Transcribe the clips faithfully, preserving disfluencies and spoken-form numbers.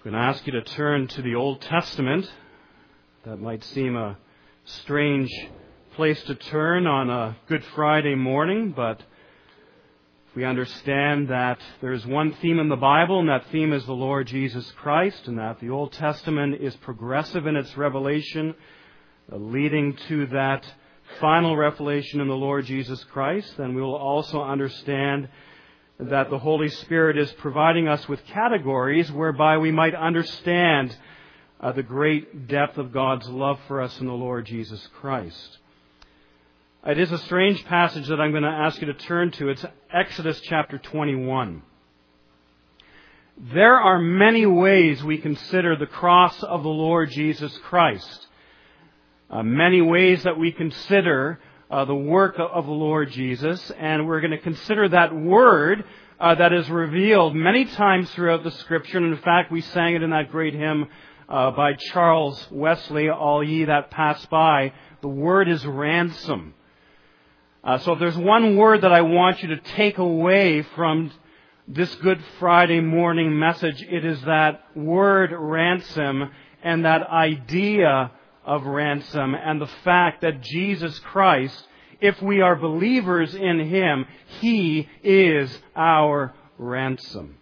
I'm going to ask you to turn to the Old Testament. That might seem a strange place to turn on a Good Friday morning, but if we understand that there's one theme in the Bible, and that theme is the Lord Jesus Christ, and that the Old Testament is progressive in its revelation, uh, leading to that final revelation in the Lord Jesus Christ, then we will also understand that the Holy Spirit is providing us with categories whereby we might understand uh, the great depth of God's love for us in the Lord Jesus Christ. It is a strange passage that I'm going to ask you to turn to. It's Exodus chapter twenty-one. There are many ways we consider the cross of the Lord Jesus Christ. Uh, many ways that we consider Uh, the work of the Lord Jesus, and we're going to consider that word uh, that is revealed many times throughout the Scripture. And in fact, we sang it in that great hymn uh, by Charles Wesley, "All Ye That Pass By." The word is ransom. Uh, so if there's one word that I want you to take away from this Good Friday morning message, it is that word ransom and that idea of ransom, and the fact that Jesus Christ, if we are believers in Him, He is our ransom.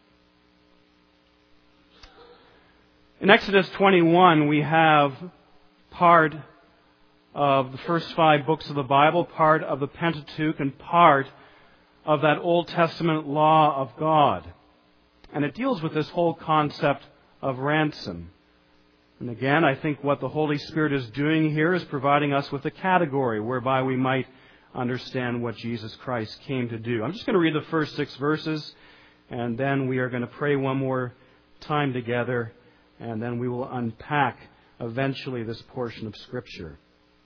In Exodus twenty-one, we have part of the first five books of the Bible, part of the Pentateuch, and part of that Old Testament law of God. And it deals with this whole concept of ransom. And again, I think what the Holy Spirit is doing here is providing us with a category whereby we might understand what Jesus Christ came to do. I'm just going to read the first six verses, and then we are going to pray one more time together, and then we will unpack eventually this portion of Scripture.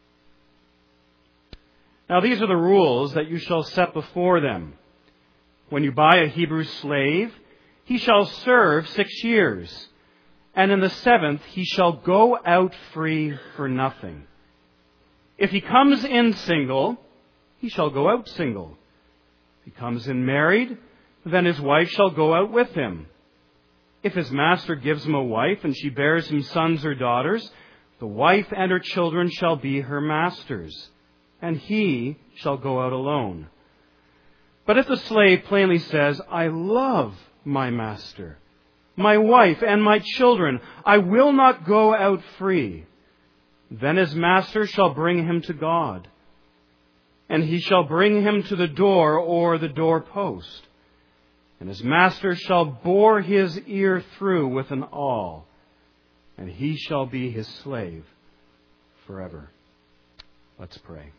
Now, these are the rules that you shall set before them. When you buy a Hebrew slave, he shall serve six years. And in the seventh, he shall go out free for nothing. If he comes in single, he shall go out single. If he comes in married, then his wife shall go out with him. If his master gives him a wife, and she bears him sons or daughters, the wife and her children shall be her master's, and he shall go out alone. But if the slave plainly says, "I love my master, my wife and my children, I will not go out free," then his master shall bring him to God, and he shall bring him to the door or the doorpost, and his master shall bore his ear through with an awl, and he shall be his slave forever. Let's pray.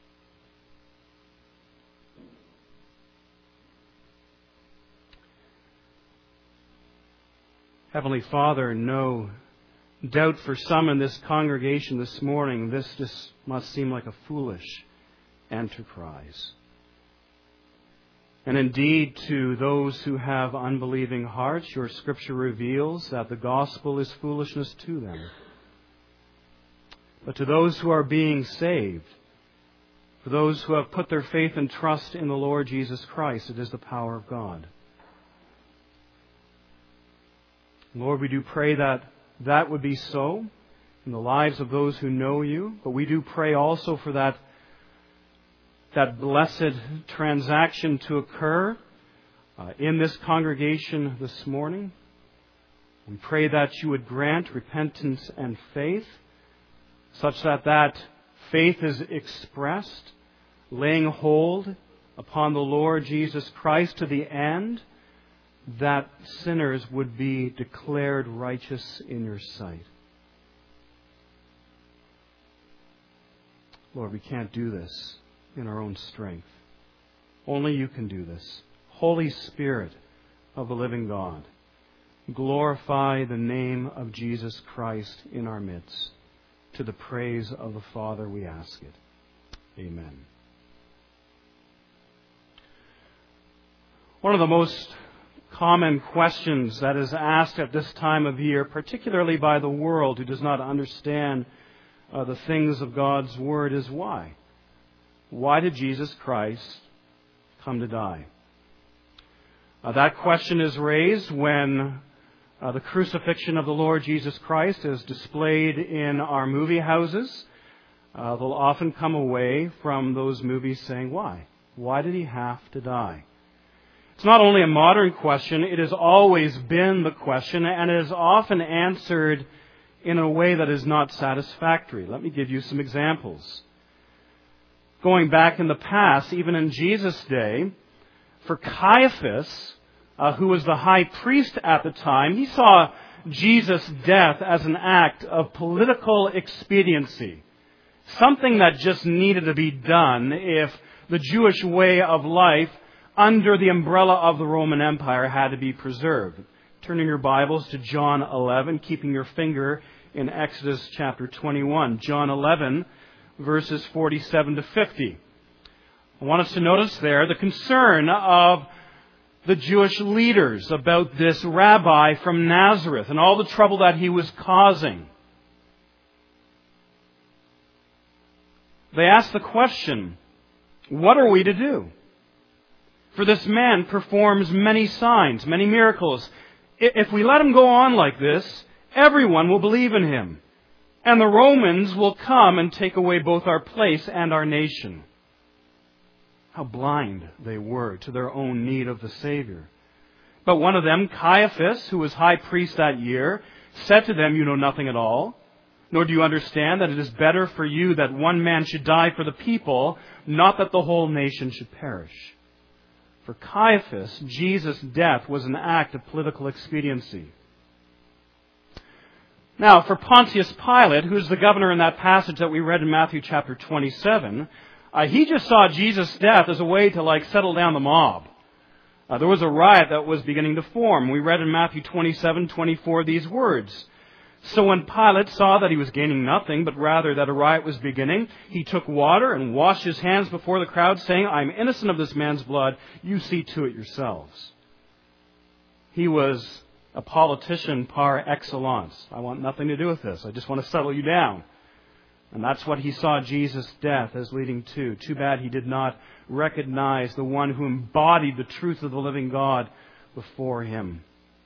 Heavenly Father, no doubt for some in this congregation this morning, this just must seem like a foolish enterprise. And indeed, to those who have unbelieving hearts, your Scripture reveals that the gospel is foolishness to them. But to those who are being saved, for those who have put their faith and trust in the Lord Jesus Christ, it is the power of God. Lord, we do pray that that would be so in the lives of those who know you, but we do pray also for that, that blessed transaction to occur uh, in this congregation this morning. We pray that you would grant repentance and faith, such that that faith is expressed, laying hold upon the Lord Jesus Christ to the end that sinners would be declared righteous in your sight. Lord, we can't do this in our own strength. Only you can do this. Holy Spirit of the living God, glorify the name of Jesus Christ in our midst. To the praise of the Father we ask it. Amen. One of the most common questions that is asked at this time of year, particularly by the world who does not understand uh, the things of God's Word, is why? Why did Jesus Christ come to die? Uh, that question is raised when Uh, the crucifixion of the Lord Jesus Christ is displayed in our movie houses. Uh, they'll often come away from those movies saying, why? Why did he have to die? It's not only a modern question, it has always been the question, and it is often answered in a way that is not satisfactory. Let me give you some examples. Going back in the past, even in Jesus' day, for Caiaphas, uh, who was the high priest at the time, he saw Jesus' death as an act of political expediency. Something that just needed to be done if the Jewish way of life under the umbrella of the Roman Empire had to be preserved. Turning your Bibles to John eleven, keeping your finger in Exodus chapter twenty-one. John eleven, verses forty-seven to fifty. I want us to notice there the concern of the Jewish leaders about this rabbi from Nazareth and all the trouble that he was causing. They asked the question, what are we to do? For this man performs many signs, many miracles. If we let him go on like this, everyone will believe in him. And the Romans will come and take away both our place and our nation. How blind they were to their own need of the Savior. But one of them, Caiaphas, who was high priest that year, said to them, you know nothing at all, nor do you understand that it is better for you that one man should die for the people, not that the whole nation should perish. For Caiaphas, Jesus' death was an act of political expediency. Now, for Pontius Pilate, who's the governor in that passage that we read in Matthew chapter twenty-seven, uh, he just saw Jesus' death as a way to like settle down the mob. Uh, there was a riot that was beginning to form. We read in Matthew twenty-seven twenty-four these words. So when Pilate saw that he was gaining nothing, but rather that a riot was beginning, he took water and washed his hands before the crowd, saying, I am innocent of this man's blood. You see to it yourselves. He was a politician par excellence. I want nothing to do with this. I just want to settle you down. And that's what he saw Jesus' death as leading to. Too bad he did not recognize the one who embodied the truth of the living God before him.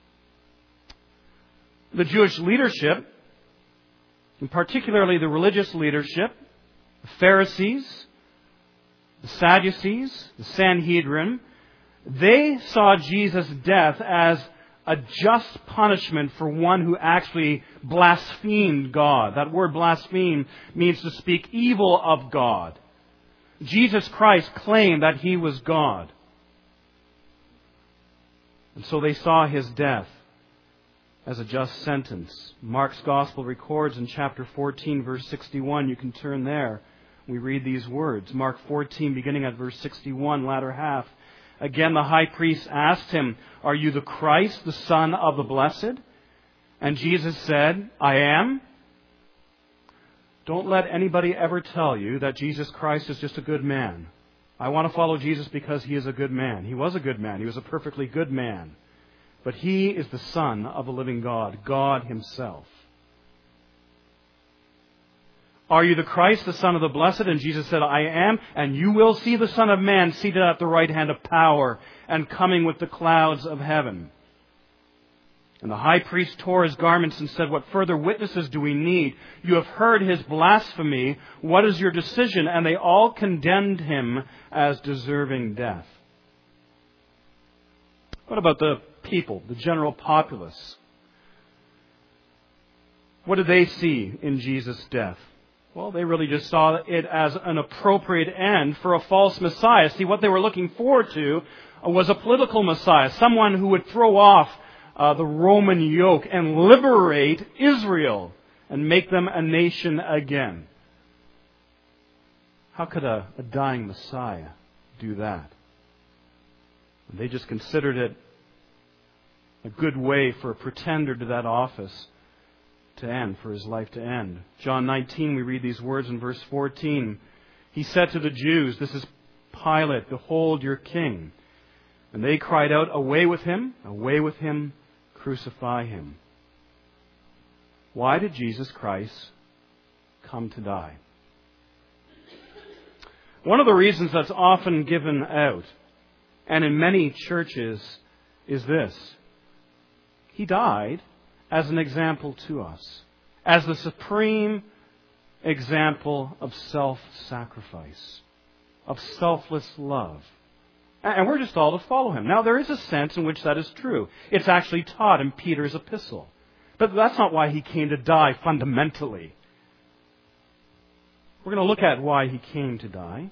The Jewish leadership, and particularly the religious leadership, the Pharisees, the Sadducees, the Sanhedrin, they saw Jesus' death as a just punishment for one who actually blasphemed God. That word blaspheme means to speak evil of God. Jesus Christ claimed that he was God. And so they saw his death as a just sentence. Mark's Gospel records in chapter fourteen, verse sixty-one. You can turn there. We read these words. Mark fourteen, beginning at verse sixty-one, latter half. Again, the high priest asked him, Are you the Christ, the Son of the Blessed? And Jesus said, I am. Don't let anybody ever tell you that Jesus Christ is just a good man. I want to follow Jesus because he is a good man. He was a good man. He was a perfectly good man. But he is the Son of the living God, God himself. Are you the Christ, the Son of the Blessed? And Jesus said, I am, and you will see the Son of Man seated at the right hand of power and coming with the clouds of heaven. And the high priest tore his garments and said, What further witnesses do we need? You have heard his blasphemy. What is your decision? And they all condemned him as deserving death. What about the people, the general populace? What did they see in Jesus' death? Well, they really just saw it as an appropriate end for a false Messiah. See, what they were looking forward to was a political Messiah, someone who would throw off uh, the Roman yoke and liberate Israel and make them a nation again. How could a, a dying Messiah do that? They just considered it a good way for a pretender to that office to end, for his life to end. John nineteen, we read these words in verse fourteen. He said to the Jews, This is Pilate, behold your king. And they cried out, Away with him, away with him, crucify him. Why did Jesus Christ come to die? One of the reasons that's often given out, and in many churches, is this. He died as an example to us, as the supreme example of self-sacrifice, of selfless love. And we're just all to follow him. Now, there is a sense in which that is true. It's actually taught in Peter's epistle. But that's not why he came to die fundamentally. We're going to look at why he came to die.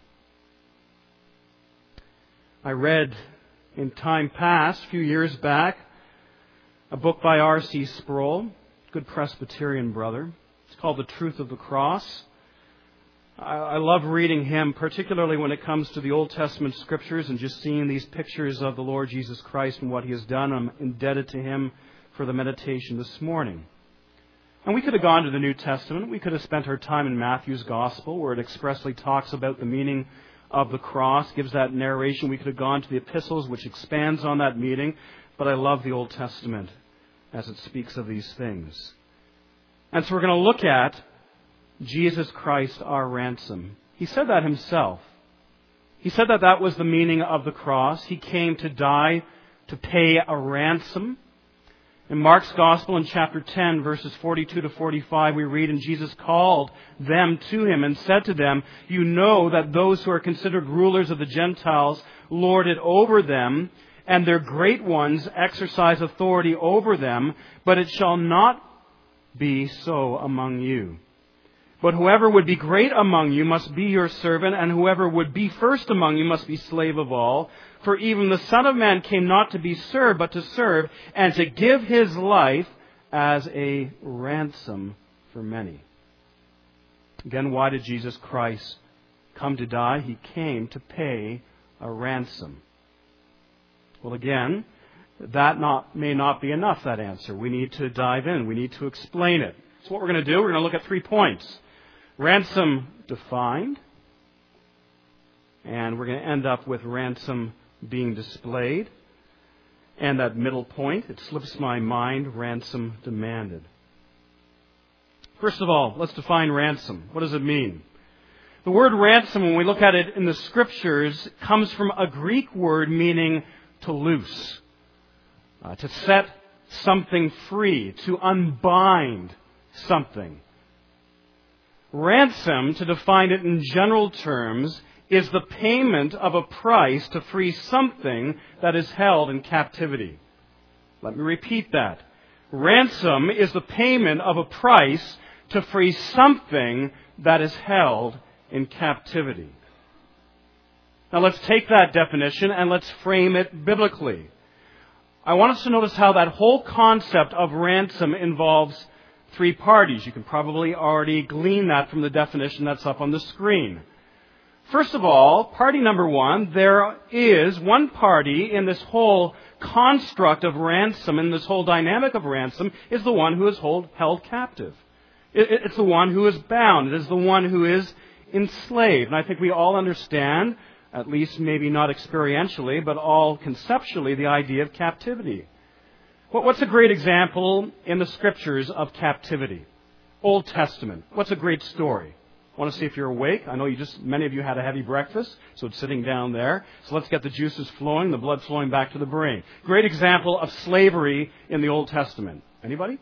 I read in time past, a few years back, a book by R C Sproul, good Presbyterian brother. It's called The Truth of the Cross. I, I love reading him, particularly when it comes to the Old Testament scriptures and just seeing these pictures of the Lord Jesus Christ and what he has done. I'm indebted to him for the meditation this morning. And we could have gone to the New Testament. We could have spent our time in Matthew's Gospel, where it expressly talks about the meaning of the cross, gives that narration. We could have gone to the epistles, which expands on that meaning. But I love the Old Testament as it speaks of these things. And so we're going to look at Jesus Christ, our ransom. He said that himself. He said that that was the meaning of the cross. He came to die to pay a ransom. In Mark's Gospel in chapter ten, verses forty-two to forty-five, we read, "And Jesus called them to him and said to them, 'You know that those who are considered rulers of the Gentiles lord it over them, and their great ones exercise authority over them, but it shall not be so among you. But whoever would be great among you must be your servant, and whoever would be first among you must be slave of all. For even the Son of Man came not to be served, but to serve, and to give his life as a ransom for many.'" Again, why did Jesus Christ come to die? He came to pay a ransom. Well, again, that not, may not be enough, that answer. We need to dive in. We need to explain it. So what we're going to do, we're going to look at three points. Ransom defined. And we're going to end up with ransom being displayed. And that middle point, it slips my mind, ransom demanded. First of all, let's define ransom. What does it mean? The word ransom, when we look at it in the Scriptures, comes from a Greek word meaning to loose, uh, to set something free, to unbind something. Ransom, to define it in general terms, is the payment of a price to free something that is held in captivity. Let me repeat that. Ransom is the payment of a price to free something that is held in captivity. Now let's take that definition and let's frame it biblically. I want us to notice how that whole concept of ransom involves three parties. You can probably already glean that from the definition that's up on the screen. First of all, party number one, there is one party in this whole construct of ransom, in this whole dynamic of ransom, is the one who is hold, held captive. It, it's the one who is bound. It is the one who is enslaved. And I think we all understand, at least maybe not experientially, but all conceptually, the idea of captivity. What's a great example in the Scriptures of captivity? Old Testament. What's a great story? I want to see if you're awake. I know you just, many of you had a heavy breakfast, so it's sitting down there. So let's get the juices flowing, the blood flowing back to the brain. Great example of slavery in the Old Testament. Anybody?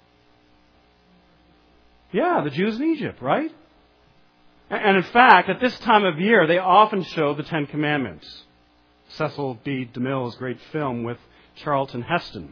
Yeah, the Jews in Egypt, right? And in fact, at this time of year, they often show the Ten Commandments. Cecil B. DeMille's great film with Charlton Heston.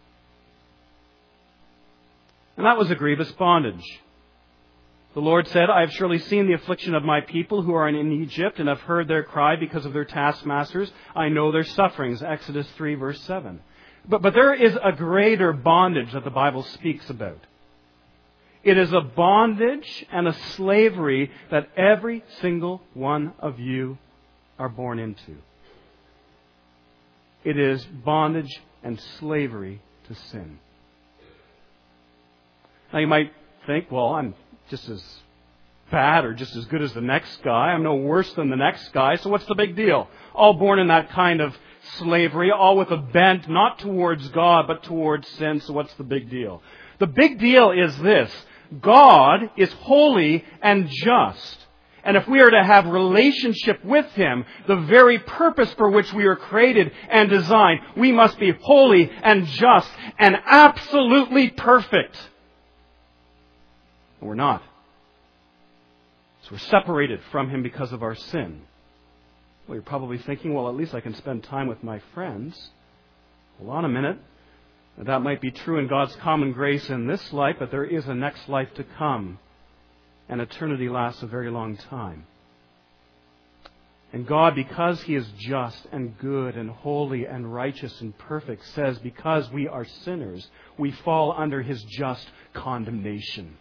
And that was a grievous bondage. The Lord said, "I have surely seen the affliction of my people who are in Egypt, and have heard their cry because of their taskmasters. I know their sufferings." Exodus three, verse seven. But, but there is a greater bondage that the Bible speaks about. It is a bondage and a slavery that every single one of you are born into. It is bondage and slavery to sin. Now you might think, well, I'm just as bad or just as good as the next guy. I'm no worse than the next guy. So what's the big deal? All born in that kind of slavery, all with a bent not towards God but towards sin. So what's the big deal? The big deal is this. God is holy and just. And if we are to have relationship with Him, the very purpose for which we are created and designed, we must be holy and just and absolutely perfect. And we're not. So we're separated from Him because of our sin. Well, you're probably thinking, well, at least I can spend time with my friends. Hold on a minute. That might be true in God's common grace in this life, but there is a next life to come. And eternity lasts a very long time. And God, because He is just and good and holy and righteous and perfect, says because we are sinners, we fall under His just condemnation.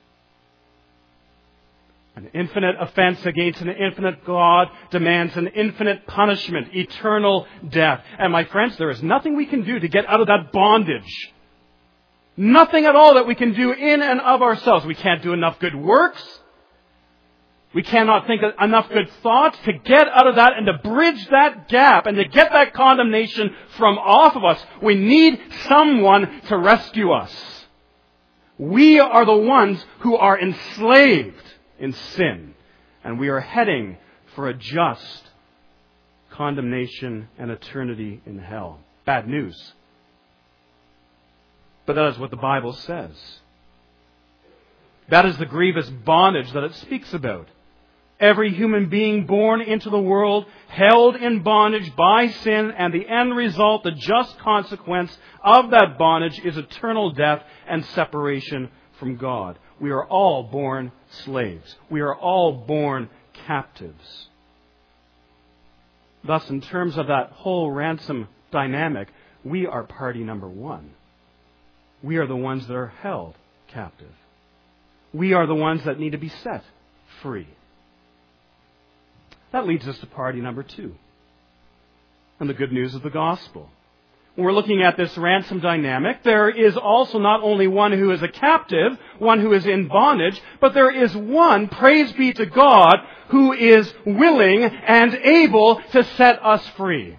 An infinite offense against an infinite God demands an infinite punishment, eternal death. And my friends, there is nothing we can do to get out of that bondage. Nothing at all that we can do in and of ourselves. We can't do enough good works. We cannot think of enough good thoughts to get out of that and to bridge that gap and to get that condemnation from off of us. We need someone to rescue us. We are the ones who are enslaved in sin. And we are heading for a just condemnation and eternity in hell. Bad news. But that is what the Bible says. That is the grievous bondage that it speaks about. Every human being born into the world, held in bondage by sin, and the end result, the just consequence of that bondage is eternal death and separation from God. We are all born slaves. We are all born captives. Thus, in terms of that whole ransom dynamic, we are party number one. We are the ones that are held captive. We are the ones that need to be set free. That leads us to party number two. And the good news of the gospel. When we're looking at this ransom dynamic, there is also not only one who is a captive, one who is in bondage, but there is one, praise be to God, who is willing and able to set us free.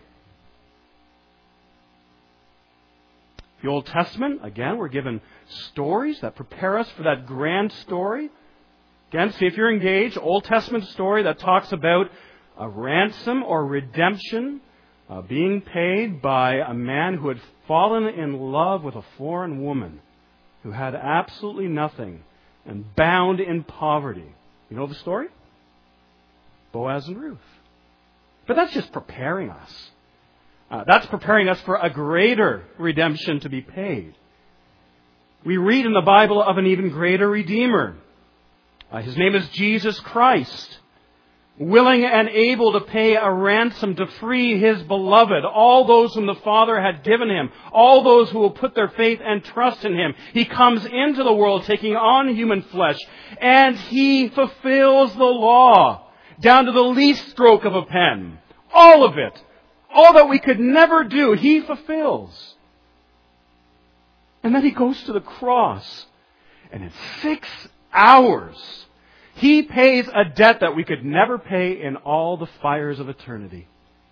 The Old Testament, again, we're given stories that prepare us for that grand story. Again, see if you're engaged. Old Testament story that talks about a ransom or redemption uh, being paid by a man who had fallen in love with a foreign woman who had absolutely nothing and bound in poverty. You know the story? Boaz and Ruth. But that's just preparing us. Uh, that's preparing us for a greater redemption to be paid. We read in the Bible of an even greater Redeemer. Uh, his name is Jesus Christ, willing and able to pay a ransom to free His beloved, all those whom the Father had given Him, all those who will put their faith and trust in Him. He comes into the world taking on human flesh, and He fulfills the law down to the least stroke of a pen. All of it. All that we could never do, He fulfills. And then He goes to the cross, and in six hours, He pays a debt that we could never pay in all the fires of eternity.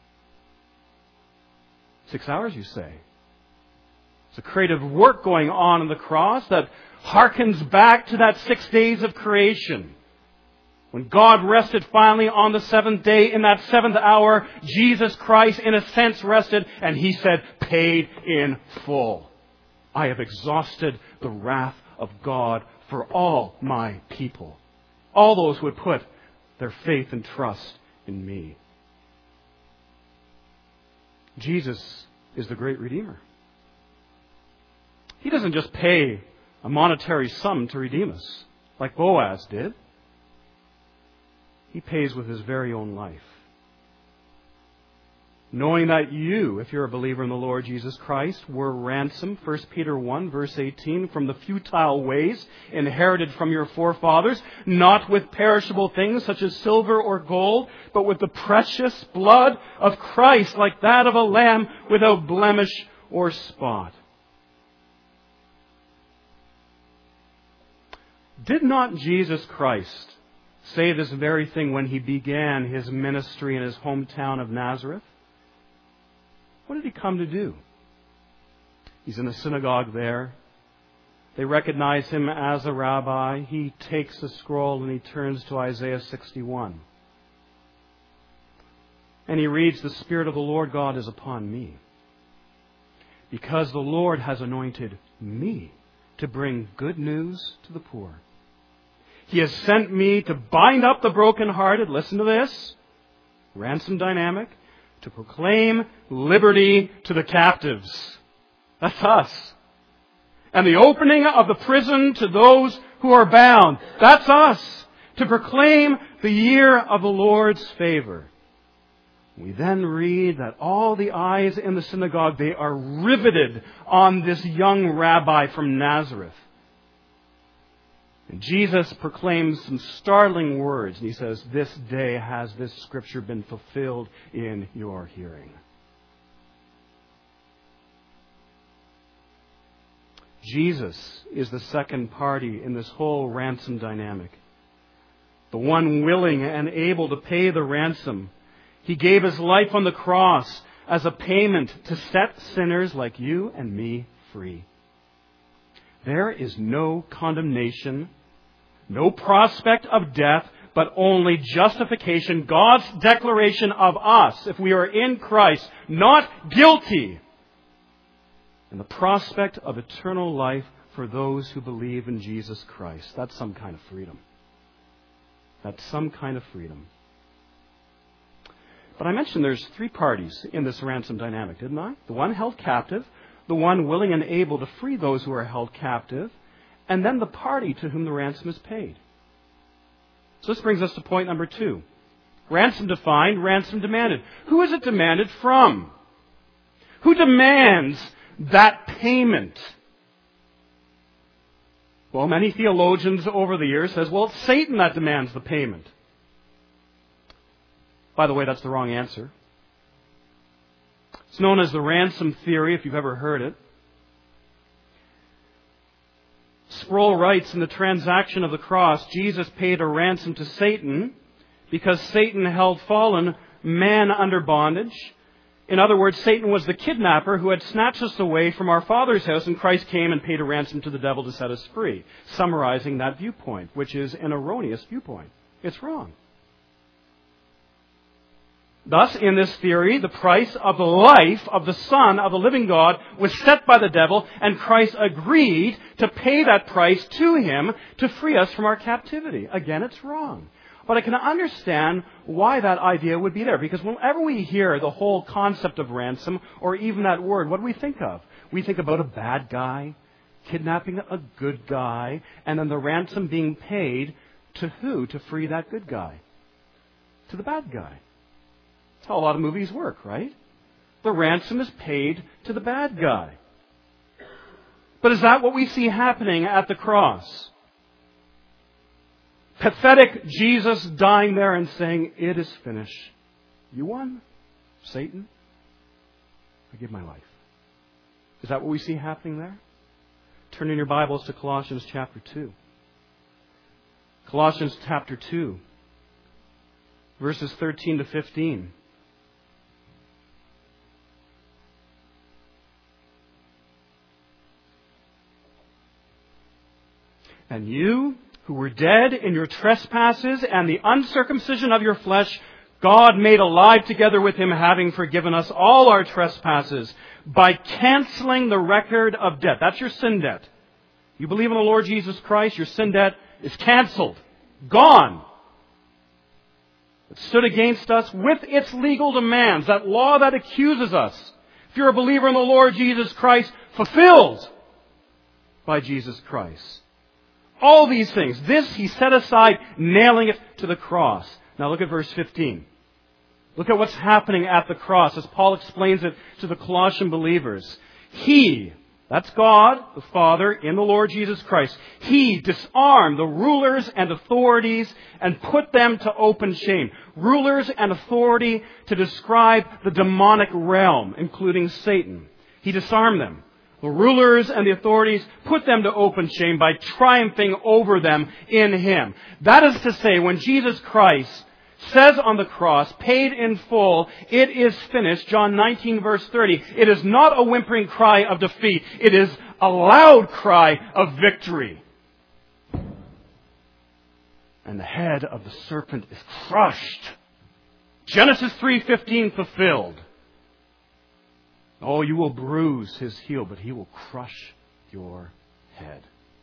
Six hours, you say? It's a creative work going on on the cross that harkens back to that six days of creation. When God rested finally on the seventh day, in that seventh hour, Jesus Christ, in a sense, rested, and He said, paid in full. I have exhausted the wrath of God for all my people. All those who would put their faith and trust in me. Jesus is the great Redeemer. He doesn't just pay a monetary sum to redeem us, like Boaz did. He pays with His very own life. Knowing that you, if you're a believer in the Lord Jesus Christ, were ransomed, First Peter one, verse eighteen, from the futile ways inherited from your forefathers, not with perishable things such as silver or gold, but with the precious blood of Christ, like that of a lamb without blemish or spot. Did not Jesus Christ say this very thing when He began His ministry in His hometown of Nazareth? What did He come to do? He's in the synagogue there. They recognize him as a rabbi. He takes a scroll and he turns to Isaiah sixty-one. And he reads, "The Spirit of the Lord God is upon me, because the Lord has anointed me to bring good news to the poor. He has sent me to bind up the brokenhearted," listen to this, ransom dynamic, "to proclaim liberty to the captives." That's us. "And the opening of the prison to those who are bound." That's us. To proclaim the year of the Lord's favor. We then read that all the eyes in the synagogue, they are riveted on this young rabbi from Nazareth. And Jesus proclaims some startling words. And he says, "This day has this scripture been fulfilled in your hearing." Jesus is the second party in this whole ransom dynamic. The one willing and able to pay the ransom. He gave his life on the cross as a payment to set sinners like you and me free. There is no condemnation, no prospect of death, but only justification, God's declaration of us, if we are in Christ, not guilty, and the prospect of eternal life for those who believe in Jesus Christ. That's some kind of freedom. That's some kind of freedom. But I mentioned there's three parties in this ransom dynamic, didn't I? The one held captive, the one willing and able to free those who are held captive, and then the party to whom the ransom is paid. So this brings us to point number two. Ransom defined, ransom demanded. Who is it demanded from? Who demands that payment? Well, many theologians over the years says, well, it's Satan that demands the payment. By the way, that's the wrong answer. It's known as the ransom theory, if you've ever heard it. Sproul writes, in the transaction of the cross, Jesus paid a ransom to Satan because Satan held fallen man under bondage. In other words, Satan was the kidnapper who had snatched us away from our Father's house, and Christ came and paid a ransom to the devil to set us free. Summarizing that viewpoint, which is an erroneous viewpoint. It's wrong. Thus, in this theory, the price of the life of the Son of the living God was set by the devil, and Christ agreed to pay that price to him to free us from our captivity. Again, it's wrong. But I can understand why that idea would be there, because whenever we hear the whole concept of ransom, or even that word, what do we think of? We think about a bad guy kidnapping a good guy, and then the ransom being paid to who to free that good guy? To the bad guy. That's how a lot of movies work, right? The ransom is paid to the bad guy. But is that what we see happening at the cross? Pathetic Jesus dying there and saying, "It is finished. You won, Satan. I give my life." Is that what we see happening there? Turn in your Bibles to Colossians chapter two. Colossians chapter two, verses thirteen to fifteen. "And you, who were dead in your trespasses and the uncircumcision of your flesh, God made alive together with him, having forgiven us all our trespasses by canceling the record of debt." That's your sin debt. You believe in the Lord Jesus Christ, your sin debt is canceled. Gone. It stood against us with its legal demands, that law that accuses us. If you're a believer in the Lord Jesus Christ, fulfilled by Jesus Christ. All these things, this he set aside, nailing it to the cross. Now look at verse fifteen. Look at what's happening at the cross as Paul explains it to the Colossian believers. He, that's God, the Father, in the Lord Jesus Christ, He disarmed the rulers and authorities and put them to open shame. Rulers and authority to describe the demonic realm, including Satan. He disarmed them. The rulers and the authorities put them to open shame by triumphing over them in Him. That is to say, when Jesus Christ says on the cross, paid in full, it is finished. John nineteen verse thirty. It is not a whimpering cry of defeat. It is a loud cry of victory. And the head of the serpent is crushed. Genesis three fifteen fulfilled. Oh, you will bruise his heel, but he will crush your head.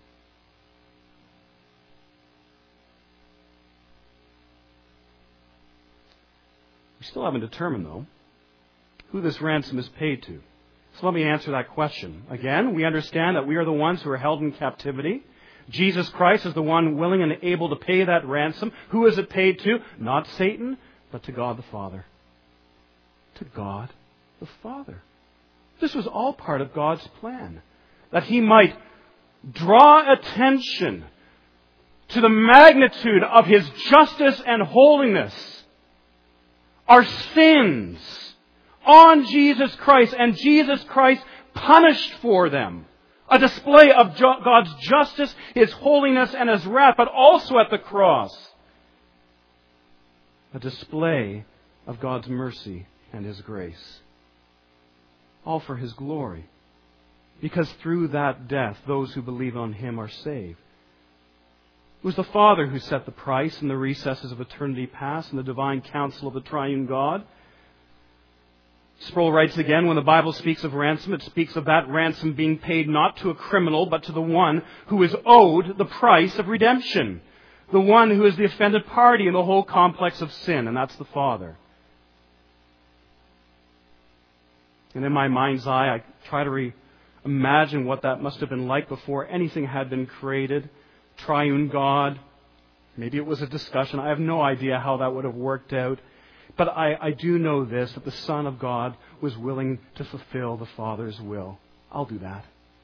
We still haven't determined, though, who this ransom is paid to. So let me answer that question. Again, we understand that we are the ones who are held in captivity. Jesus Christ is the one willing and able to pay that ransom. Who is it paid to? Not Satan, but to God the Father. To God the Father. This was all part of God's plan. That He might draw attention to the magnitude of His justice and holiness. Our sins on Jesus Christ, and Jesus Christ punished for them. A display of God's justice, His holiness, and His wrath, but also at the cross, a display of God's mercy and His grace. All for His glory. Because through that death, those who believe on Him are saved. It was the Father who set the price in the recesses of eternity past in the divine counsel of the triune God. Sproul writes again, when the Bible speaks of ransom, it speaks of that ransom being paid not to a criminal, but to the one who is owed the price of redemption. The one who is the offended party in the whole complex of sin, and that's the Father. And in my mind's eye, I try to re- imagine what that must have been like before anything had been created. Triune God. Maybe it was a discussion. I have no idea how that would have worked out. But I, I do know this, that the Son of God was willing to fulfill the Father's will. I'll do that.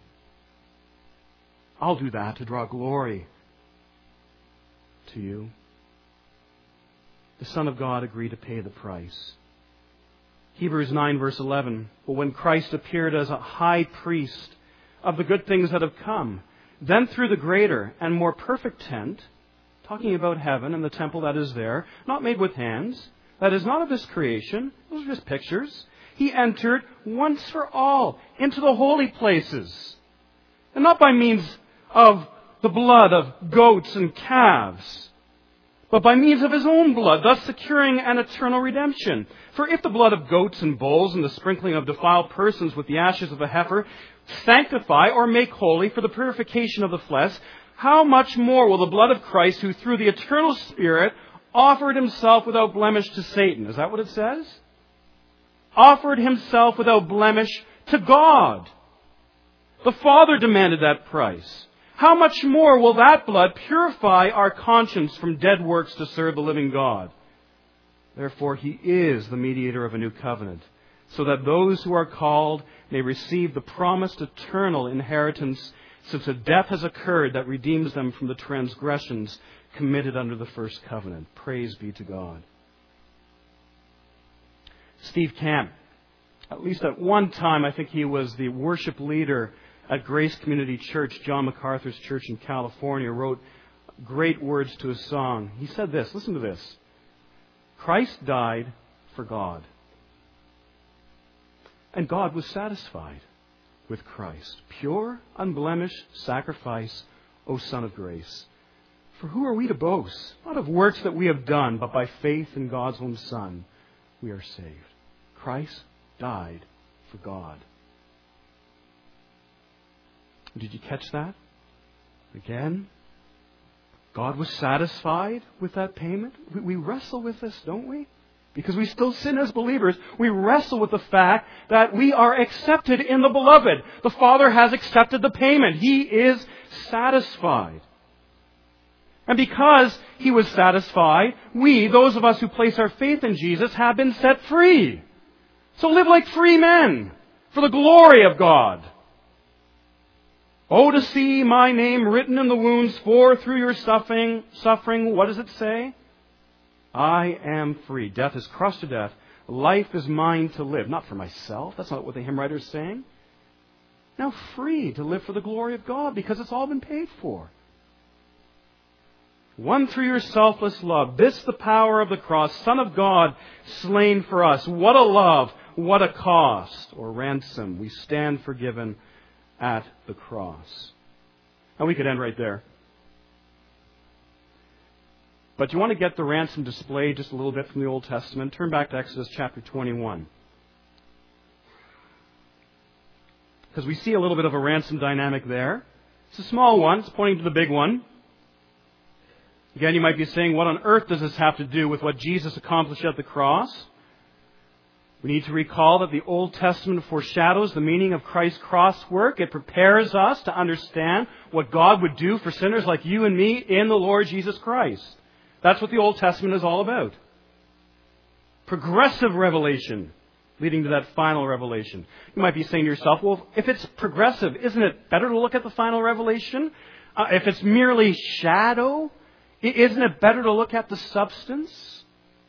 I'll do that to draw glory to you. The Son of God agreed to pay the price. Hebrews nine verse eleven. But when Christ appeared as a high priest of the good things that have come, then through the greater and more perfect tent, talking about heaven and the temple that is there, not made with hands, that is not of this creation, those are just pictures, He entered once for all into the holy places. And not by means of the blood of goats and calves, but by means of His own blood, thus securing an eternal redemption. For if the blood of goats and bulls and the sprinkling of defiled persons with the ashes of a heifer sanctify or make holy for the purification of the flesh, how much more will the blood of Christ, who through the eternal Spirit offered Himself without blemish to Satan. Is that what it says? Offered Himself without blemish to God. The Father demanded that price. How much more will that blood purify our conscience from dead works to serve the living God? Therefore, He is the mediator of a new covenant, so that those who are called may receive the promised eternal inheritance, since a death has occurred that redeems them from the transgressions committed under the first covenant. Praise be to God. Steve Camp, at least at one time, I think he was the worship leader at Grace Community Church, John MacArthur's church in California, wrote great words to a song. He said this, listen to this. Christ died for God. And God was satisfied with Christ. Pure, unblemished sacrifice, O Son of Grace. For who are we to boast? Not of works that we have done, but by faith in God's own Son, we are saved. Christ died for God. Did you catch that? Again, God was satisfied with that payment. We, we wrestle with this, don't we? Because we still sin as believers. We wrestle with the fact that we are accepted in the Beloved. The Father has accepted the payment. He is satisfied. And because He was satisfied, we, those of us who place our faith in Jesus, have been set free. So live like free men for the glory of God. Oh, to see my name written in the wounds, for through your suffering, suffering, what does it say? I am free. Death is crushed to death. Life is mine to live. Not for myself. That's not what the hymn writer is saying. Now free to live for the glory of God, because it's all been paid for. Won through your selfless love. This the power of the cross. Son of God, slain for us. What a love. What a cost or ransom. We stand forgiven at the cross. And we could end right there. But you want to get the ransom displayed just a little bit from the Old Testament? Turn back to Exodus chapter twenty-one. Because we see a little bit of a ransom dynamic there. It's a small one. It's pointing to the big one. Again, you might be saying, what on earth does this have to do with what Jesus accomplished at the cross? We need to recall that the Old Testament foreshadows the meaning of Christ's cross work. It prepares us to understand what God would do for sinners like you and me in the Lord Jesus Christ. That's what the Old Testament is all about. Progressive revelation leading to that final revelation. You might be saying to yourself, well, if it's progressive, isn't it better to look at the final revelation? Uh, if it's merely shadow, isn't it better to look at the substance?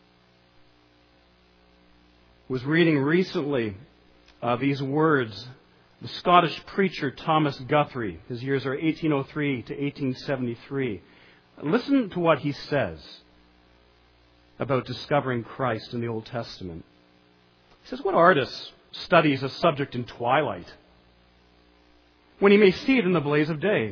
I was reading recently uh, these words. The Scottish preacher Thomas Guthrie, his years are eighteen oh three to eighteen seventy-three. Listen to what he says about discovering Christ in the Old Testament. He says, what artist studies a subject in twilight when he may see it in the blaze of day?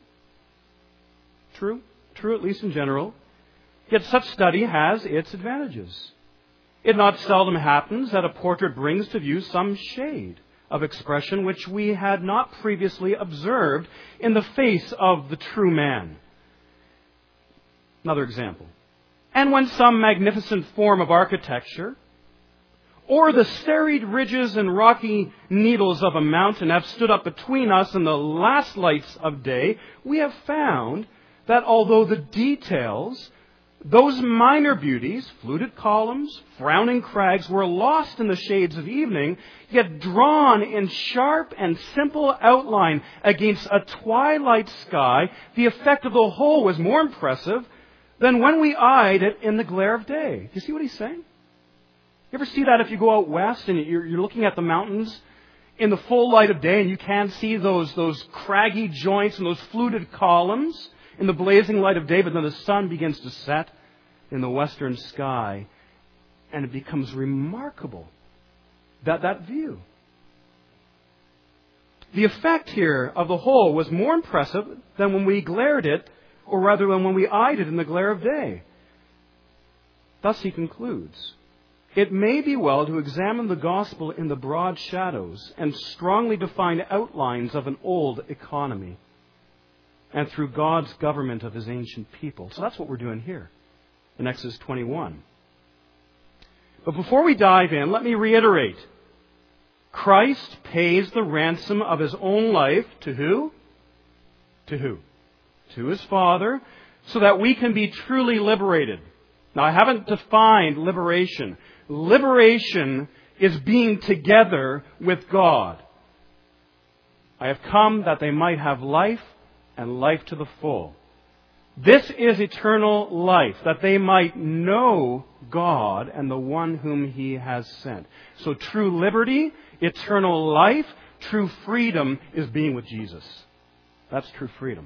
True, true at least in general. Yet such study has its advantages. It not seldom happens that a portrait brings to view some shade of expression which we had not previously observed in the face of the true man. Another example. And when some magnificent form of architecture or the serried ridges and rocky needles of a mountain have stood up between us and the last lights of day, we have found that although the details, those minor beauties, fluted columns, frowning crags, were lost in the shades of evening, yet drawn in sharp and simple outline against a twilight sky, the effect of the whole was more impressive than when we eyed it in the glare of day. Do you see what he's saying? You ever see that if you go out west and you're, you're looking at the mountains in the full light of day and you can see those, those craggy joints and those fluted columns in the blazing light of day, but then the sun begins to set in the western sky and it becomes remarkable, that, that view. The effect here of the whole was more impressive than when we glared it, or rather than when we eyed it in the glare of day. Thus he concludes, it may be well to examine the gospel in the broad shadows and strongly defined outlines of an old economy and through God's government of his ancient people. So that's what we're doing here in Exodus twenty-one. But before we dive in, let me reiterate. Christ pays the ransom of his own life to who? To who? To his Father, so that we can be truly liberated. Now, I haven't defined liberation. Liberation is being together with God. I have come that they might have life and life to the full. This is eternal life, that they might know God and the one whom he has sent. So true liberty, eternal life, true freedom is being with Jesus. That's true freedom.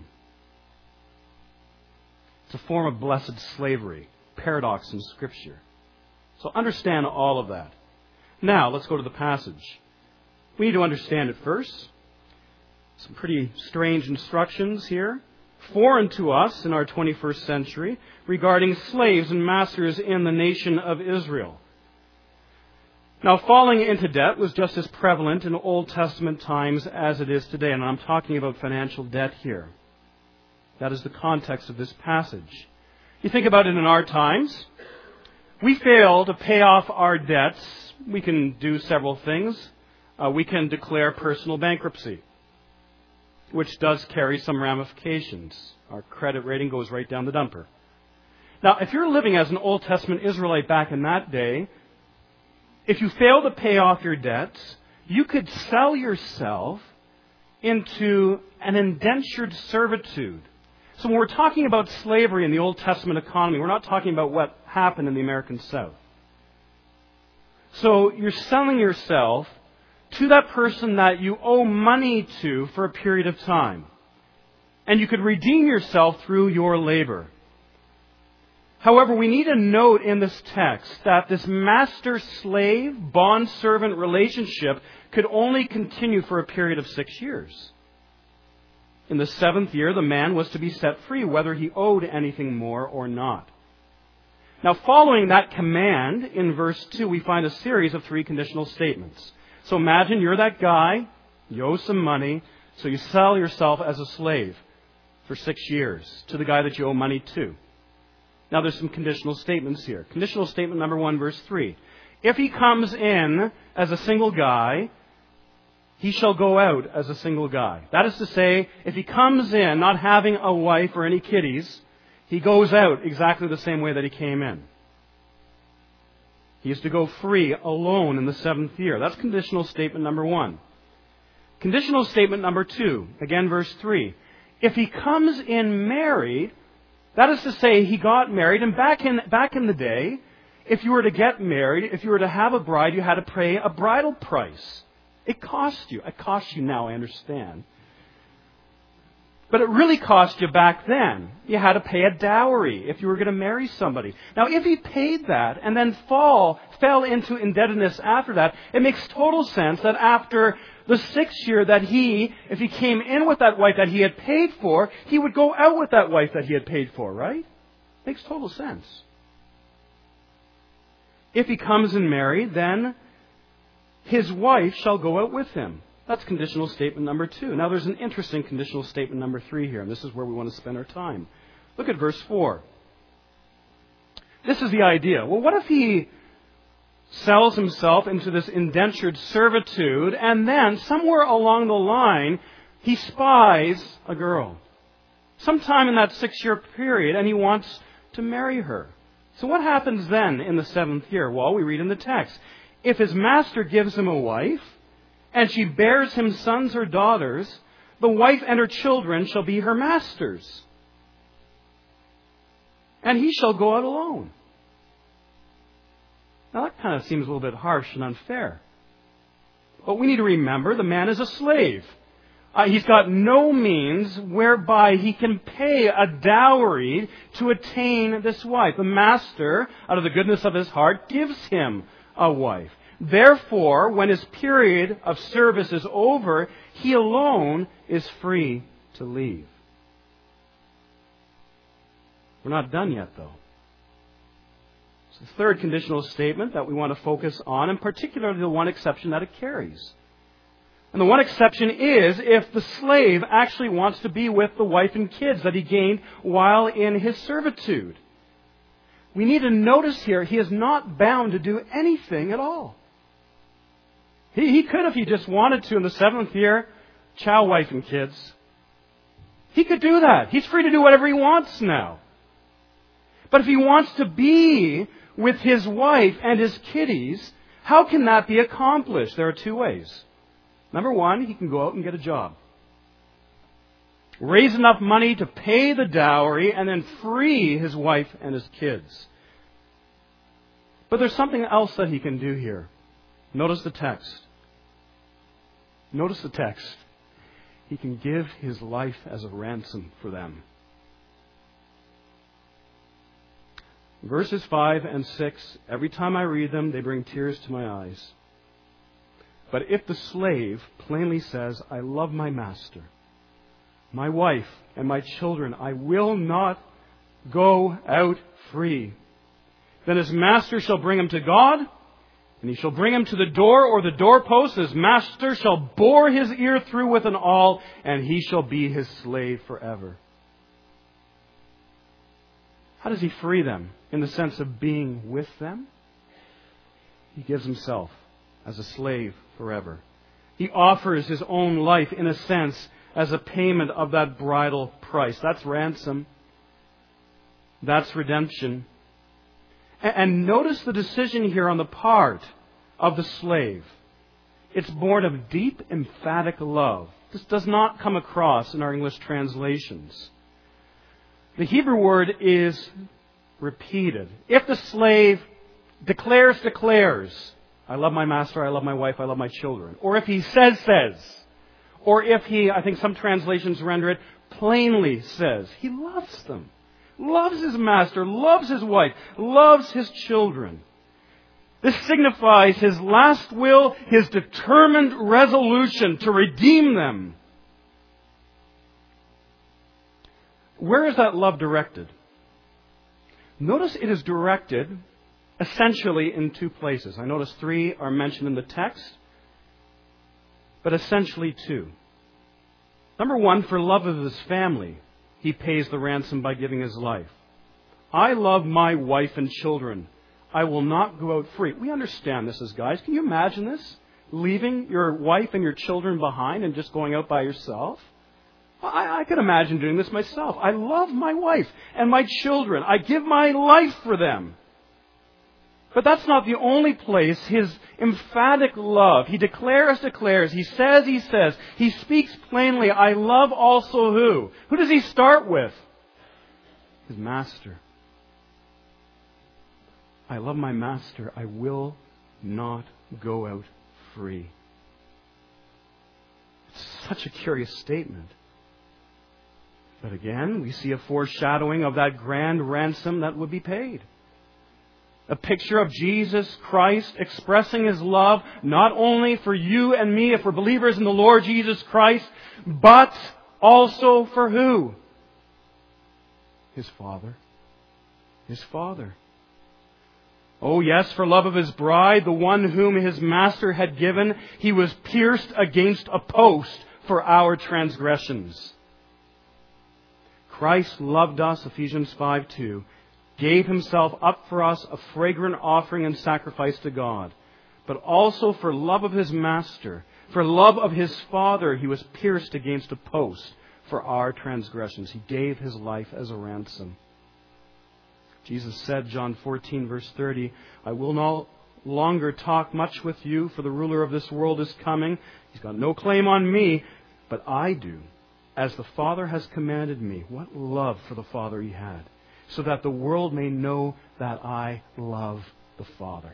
It's a form of blessed slavery, paradox in Scripture. So understand all of that. Now, let's go to the passage. We need to understand it first. Some pretty strange instructions here, foreign to us in our twenty-first century, regarding slaves and masters in the nation of Israel. Now, falling into debt was just as prevalent in Old Testament times as it is today, and I'm talking about financial debt here. That is the context of this passage. You think about it in our times. We fail to pay off our debts. We can do several things. Uh, we can declare personal bankruptcy, which does carry some ramifications. Our credit rating goes right down the dumper. Now, if you're living as an Old Testament Israelite back in that day, if you fail to pay off your debts, you could sell yourself into an indentured servitude. So when we're talking about slavery in the Old Testament economy, we're not talking about what happened in the American South. So you're selling yourself to that person that you owe money to for a period of time. And you could redeem yourself through your labor. However, we need to note in this text that this master-slave, bond-servant relationship could only continue for a period of six years. In the seventh year, the man was to be set free, whether he owed anything more or not. Now, following that command, in verse two, we find a series of three conditional statements. So imagine you're that guy, you owe some money, so you sell yourself as a slave for six years to the guy that you owe money to. Now, there's some conditional statements here. Conditional statement number one, verse three. If he comes in as a single guy, he shall go out as a single guy. That is to say, if he comes in not having a wife or any kiddies, he goes out exactly the same way that he came in. He is to go free alone in the seventh year. That's conditional statement number one. Conditional statement number two, again verse three. If he comes in married, that is to say, he got married, and back in back in the day, if you were to get married, if you were to have a bride, you had to pay a bridal price. It cost you. It costs you now, I understand. But it really cost you back then. You had to pay a dowry if you were going to marry somebody. Now, if he paid that and then fall, fell into indebtedness after that, it makes total sense that after the sixth year that he, if he came in with that wife that he had paid for, he would go out with that wife that he had paid for, right? Makes total sense. If he comes in married, then his wife shall go out with him. That's conditional statement number two. Now there's an interesting conditional statement number three here, and this is where we want to spend our time. Look at verse four. This is the idea. Well, what if he sells himself into this indentured servitude, and then somewhere along the line, he spies a girl sometime in that six-year period, and he wants to marry her. So what happens then in the seventh year? Well, we read in the text. If his master gives him a wife, and she bears him sons or daughters, the wife and her children shall be her master's. And he shall go out alone. Now that kind of seems a little bit harsh and unfair. But we need to remember the man is a slave. Uh, he's got no means whereby he can pay a dowry to attain this wife. The master, out of the goodness of his heart, gives him a wife. Therefore, when his period of service is over, he alone is free to leave. We're not done yet, though. It's the third conditional statement that we want to focus on, and particularly the one exception that it carries. And the one exception is if the slave actually wants to be with the wife and kids that he gained while in his servitude. We need to notice here, he is not bound to do anything at all. He, he could, if he just wanted to, in the seventh year, chow wife and kids. He could do that. He's free to do whatever he wants now. But if he wants to be with his wife and his kiddies, how can that be accomplished? There are two ways. Number one, he can go out and get a job. Raise enough money to pay the dowry and then free his wife and his kids. But there's something else that he can do here. Notice the text. Notice the text. He can give his life as a ransom for them. Verses five and six, every time I read them, they bring tears to my eyes. But if the slave plainly says, I love my master, my wife and my children, I will not go out free, then his master shall bring him to God, and he shall bring him to the door or the doorpost. His master shall bore his ear through with an awl, and he shall be his slave forever. How does he free them? In the sense of being with them? He gives himself as a slave forever. He offers his own life, in a sense, as a payment of that bridal price. That's ransom. That's redemption. And notice the decision here on the part of the slave. It's born of deep, emphatic love. This does not come across in our English translations. The Hebrew word is repeated. If the slave declares, declares, I love my master, I love my wife, I love my children. Or if he says, says. Or if he, I think some translations render it, plainly says, he loves them. loves his master, loves his wife, loves his children. This signifies his last will, his determined resolution to redeem them. Where is that love directed? Notice it is directed essentially in two places. I notice three are mentioned in the text, but essentially two. Number one, for love of his family, he pays the ransom by giving his life. I love my wife and children. I will not go out free. We understand this as guys. Can you imagine this? Leaving your wife and your children behind and just going out by yourself? I, I could imagine doing this myself. I love my wife and my children. I give my life for them. But that's not the only place his emphatic love. He declares, declares. He says, he says. He speaks plainly. I love also who? Who does he start with? His master. I love my master. I will not go out free. It's such a curious statement. But again, we see a foreshadowing of that grand ransom that would be paid. A picture of Jesus Christ expressing his love not only for you and me if we're believers in the Lord Jesus Christ, but also for who? His Father. His Father. Oh yes, for love of his bride, the one whom his master had given, he was pierced against a post for our transgressions. Christ loved us, Ephesians five two, gave himself up for us a fragrant offering and sacrifice to God. But also for love of his master, for love of his Father, he was pierced against a post for our transgressions. He gave his life as a ransom. Jesus said, John fourteen, verse thirty, I will no longer talk much with you, for the ruler of this world is coming. He's got no claim on me, but I do, as the Father has commanded me. What love for the Father he had, so that the world may know that I love the Father.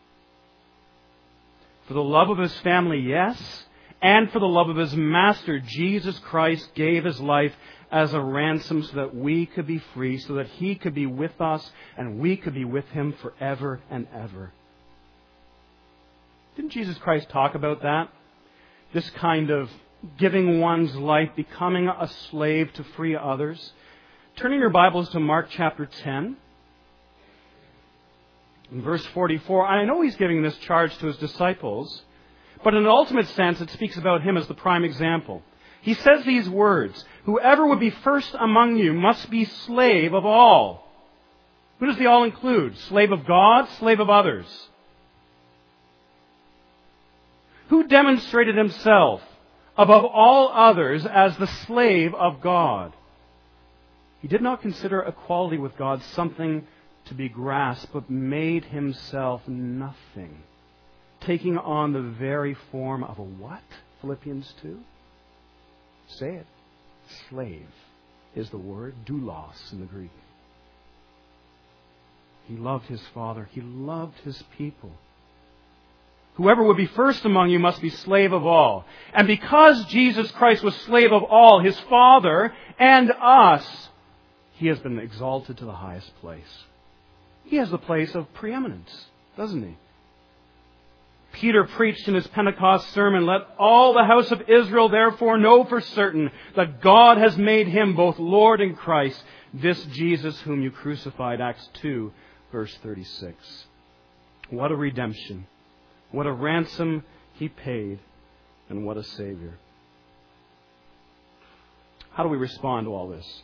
For the love of his family, yes, and for the love of his master, Jesus Christ gave his life as a ransom so that we could be free, so that he could be with us and we could be with him forever and ever. Didn't Jesus Christ talk about that? This kind of giving one's life, becoming a slave to free others. Turning your Bibles to Mark chapter ten. In verse forty-four, I know he's giving this charge to his disciples, but in an ultimate sense it speaks about him as the prime example. He says these words, whoever would be first among you must be slave of all. Who does the all include? Slave of God, slave of others. Who demonstrated himself above all others as the slave of God? He did not consider equality with God something to be grasped, but made himself nothing, taking on the very form of a what? Philippians two? Say it. Slave is the word, doulos in the Greek. He loved his Father. He loved his people. Whoever would be first among you must be slave of all. And because Jesus Christ was slave of all, his Father and us, he has been exalted to the highest place. He has the place of preeminence, doesn't he? Peter preached in his Pentecost sermon, let all the house of Israel therefore know for certain that God has made him both Lord and Christ, this Jesus whom you crucified. Acts two, verse thirty-six. What a redemption. What a ransom he paid, and what a Savior. How do we respond to all this?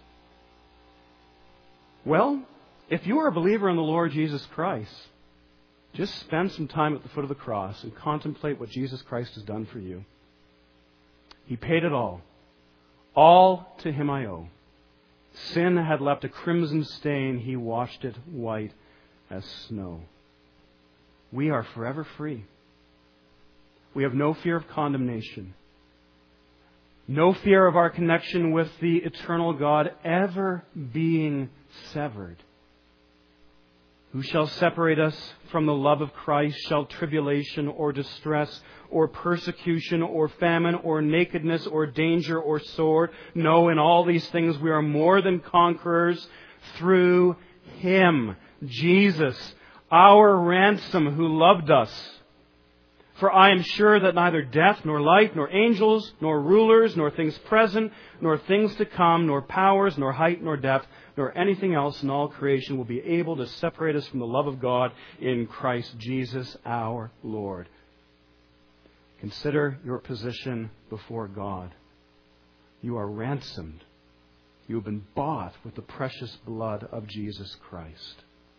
Well, if you are a believer in the Lord Jesus Christ, just spend some time at the foot of the cross and contemplate what Jesus Christ has done for you. He paid it all. All to him I owe. Sin had left a crimson stain. He washed it white as snow. We are forever free. We have no fear of condemnation. No fear of our connection with the eternal God ever being severed. Who shall separate us from the love of Christ? Shall tribulation or distress or persecution or famine or nakedness or danger or sword? No, in all these things we are more than conquerors through Him, Jesus, our ransom, who loved us. For I am sure that neither death, nor life, nor angels, nor rulers, nor things present, nor things to come, nor powers, nor height, nor depth, nor anything else in all creation will be able to separate us from the love of God in Christ Jesus our Lord. Consider your position before God. You are ransomed. You have been bought with the precious blood of Jesus Christ.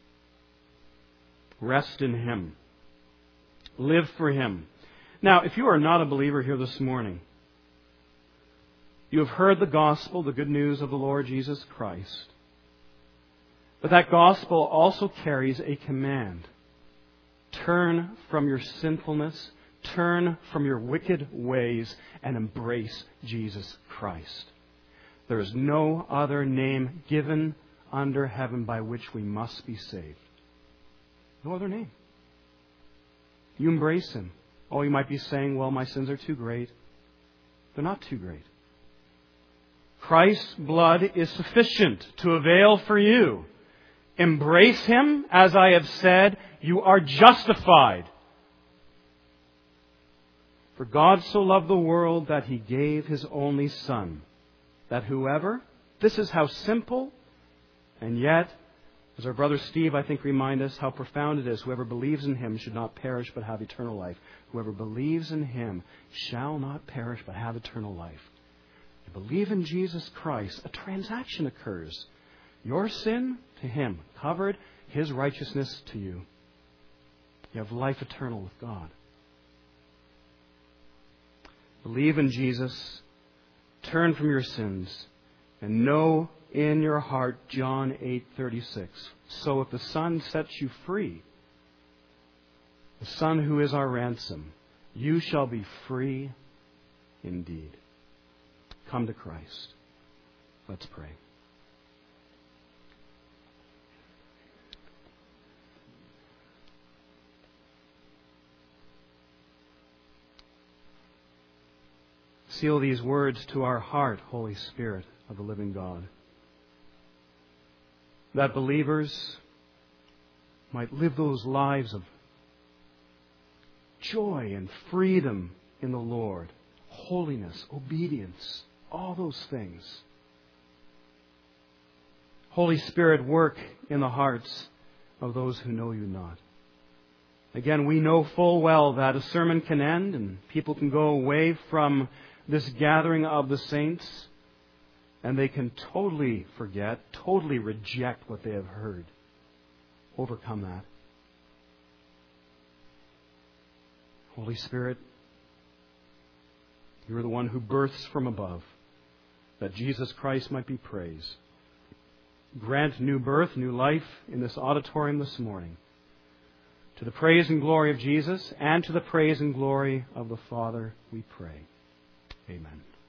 Rest in Him. Live for Him. Now, if you are not a believer here this morning, you have heard the gospel, the good news of the Lord Jesus Christ. But that gospel also carries a command. Turn from your sinfulness, turn from your wicked ways, and embrace Jesus Christ. There is no other name given under heaven by which we must be saved. No other name. You embrace Him. Oh, you might be saying, well, my sins are too great. They're not too great. Christ's blood is sufficient to avail for you. Embrace Him. As I have said, you are justified. For God so loved the world that He gave His only Son, that whoever, this is how simple, and yet, as our brother Steve, I think, reminds us how profound it is. Whoever believes in Him should not perish but have eternal life. Whoever believes in Him shall not perish but have eternal life. You believe in Jesus Christ, a transaction occurs. Your sin to Him covered, His righteousness to you. You have life eternal with God. Believe in Jesus, turn from your sins, and know in your heart, John eight thirty-six. So if the Son sets you free, the Son who is our ransom, you shall be free indeed. Come to Christ. Let's pray. Seal these words to our heart, Holy Spirit of the living God, that believers might live those lives of joy and freedom in the Lord, holiness, obedience, all those things. Holy Spirit, work in the hearts of those who know You not. Again, we know full well that a sermon can end and people can go away from this gathering of the saints, and they can totally forget, totally reject what they have heard. Overcome that. Holy Spirit, You are the one who births from above, that Jesus Christ might be praised. Grant new birth, new life in this auditorium this morning, to the praise and glory of Jesus and to the praise and glory of the Father, we pray. Amen.